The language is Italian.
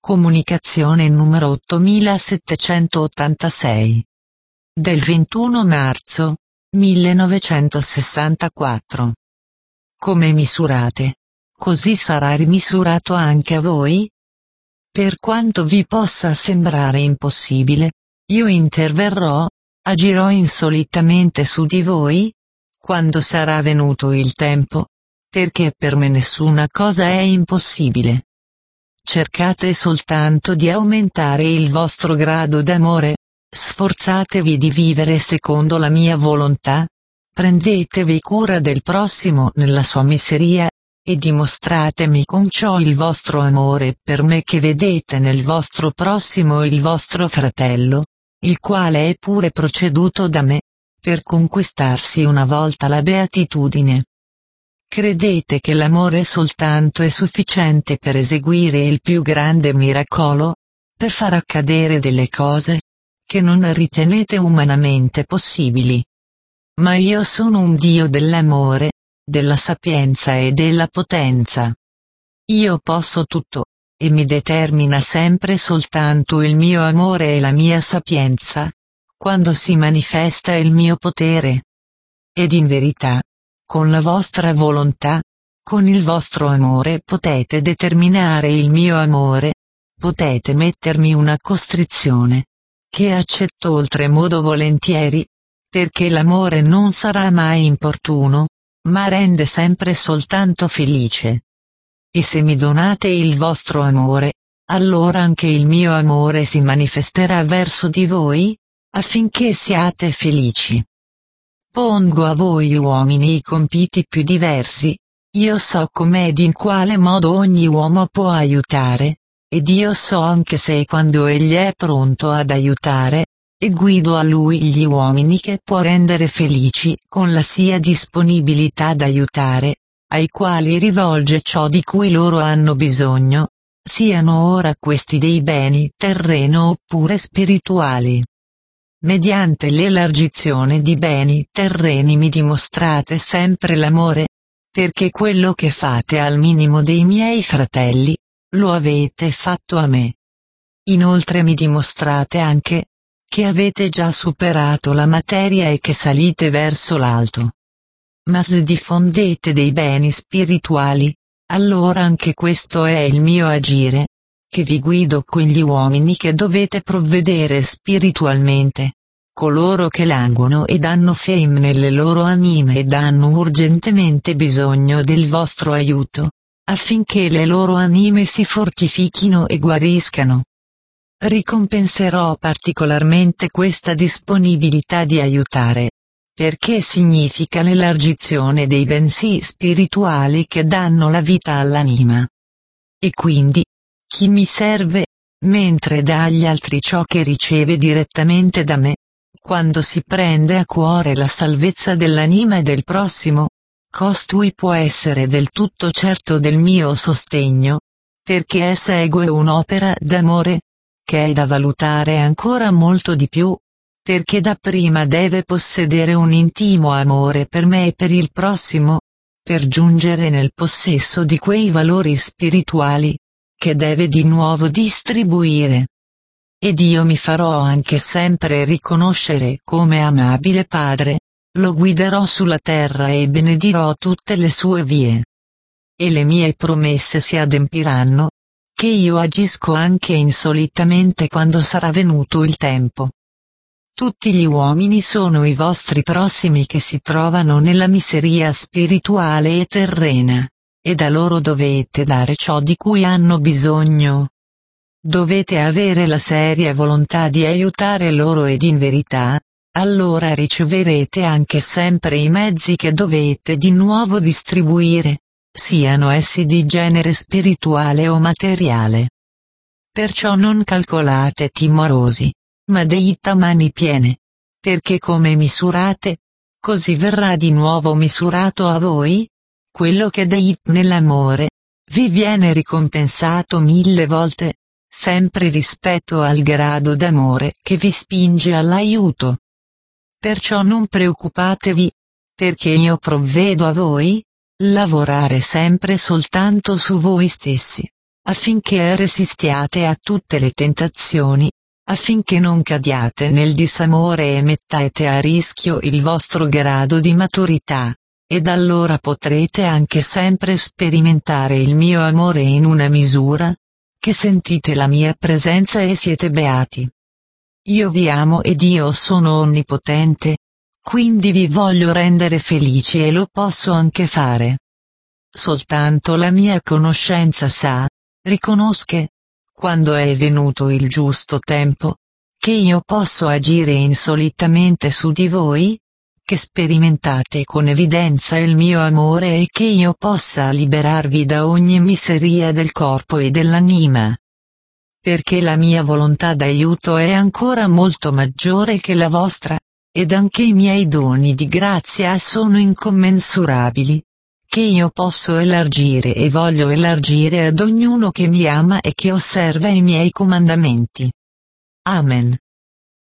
Comunicazione numero 8786. Del 21 marzo 1964. Come misurate, così sarà rimisurato anche a voi? Per quanto vi possa sembrare impossibile, io interverrò, agirò insolitamente su di voi, quando sarà venuto il tempo, perché per me nessuna cosa è impossibile. Cercate soltanto di aumentare il vostro grado d'amore, sforzatevi di vivere secondo la mia volontà, prendetevi cura del prossimo nella sua miseria, e dimostratemi con ciò il vostro amore per me che vedete nel vostro prossimo il vostro fratello, il quale è pure proceduto da me, per conquistarsi una volta la beatitudine. Credete che l'amore soltanto è sufficiente per eseguire il più grande miracolo, per far accadere delle cose che non ritenete umanamente possibili. Ma io sono un Dio dell'amore, della sapienza e della potenza. Io posso tutto, e mi determina sempre soltanto il mio amore e la mia sapienza, quando si manifesta il mio potere. Ed in verità, con la vostra volontà, con il vostro amore potete determinare il mio amore, potete mettermi una costrizione, che accetto oltremodo volentieri, perché l'amore non sarà mai importuno, ma rende sempre soltanto felice. E se mi donate il vostro amore, allora anche il mio amore si manifesterà verso di voi, affinché siate felici. Pongo a voi uomini i compiti più diversi, io so come ed in quale modo ogni uomo può aiutare, ed io so anche se e quando egli è pronto ad aiutare, e guido a lui gli uomini che può rendere felici con la sia disponibilità d'aiutare, ai quali rivolge ciò di cui loro hanno bisogno, siano ora questi dei beni terreno oppure spirituali. Mediante l'elargizione di beni terreni mi dimostrate sempre l'amore, perché quello che fate al minimo dei miei fratelli, lo avete fatto a me. Inoltre mi dimostrate anche che avete già superato la materia e che salite verso l'alto. Ma se diffondete dei beni spirituali, allora anche questo è il mio agire, che vi guido quegli uomini che dovete provvedere spiritualmente, coloro che languono ed hanno fame nelle loro anime ed hanno urgentemente bisogno del vostro aiuto, affinché le loro anime si fortifichino e guariscano. Ricompenserò particolarmente questa disponibilità di aiutare, perché significa l'elargizione dei bensì spirituali che danno la vita all'anima. E quindi, chi mi serve, mentre dà agli altri ciò che riceve direttamente da me, quando si prende a cuore la salvezza dell'anima e del prossimo, costui può essere del tutto certo del mio sostegno, perché esegue un'opera d'amore, che è da valutare ancora molto di più, perché dapprima deve possedere un intimo amore per me e per il prossimo, per giungere nel possesso di quei valori spirituali, che deve di nuovo distribuire. Ed io mi farò anche sempre riconoscere come amabile Padre, lo guiderò sulla terra e benedirò tutte le sue vie. E le mie promesse si adempiranno, che io agisco anche insolitamente quando sarà venuto il tempo. Tutti gli uomini sono i vostri prossimi che si trovano nella miseria spirituale e terrena, e da loro dovete dare ciò di cui hanno bisogno. Dovete avere la seria volontà di aiutare loro ed in verità, allora riceverete anche sempre i mezzi che dovete di nuovo distribuire, siano essi di genere spirituale o materiale. Perciò non calcolate timorosi, ma deite a mani piene, perché come misurate, così verrà di nuovo misurato a voi, quello che deite nell'amore, vi viene ricompensato 1000 volte, sempre rispetto al grado d'amore che vi spinge all'aiuto. Perciò non preoccupatevi, perché io provvedo a voi, lavorare sempre soltanto su voi stessi, affinché resistiate a tutte le tentazioni, affinché non cadiate nel disamore e mettete a rischio il vostro grado di maturità, ed allora potrete anche sempre sperimentare il mio amore in una misura, che sentite la mia presenza e siete beati. Io vi amo ed io sono onnipotente, quindi vi voglio rendere felici e lo posso anche fare. Soltanto la mia conoscenza sa, riconosce, quando è venuto il giusto tempo, che io posso agire insolitamente su di voi, che sperimentate con evidenza il mio amore e che io possa liberarvi da ogni miseria del corpo e dell'anima. Perché la mia volontà d'aiuto è ancora molto maggiore che la vostra, ed anche i miei doni di grazia sono incommensurabili, che io posso elargire e voglio elargire ad ognuno che mi ama e che osserva i miei comandamenti. Amen.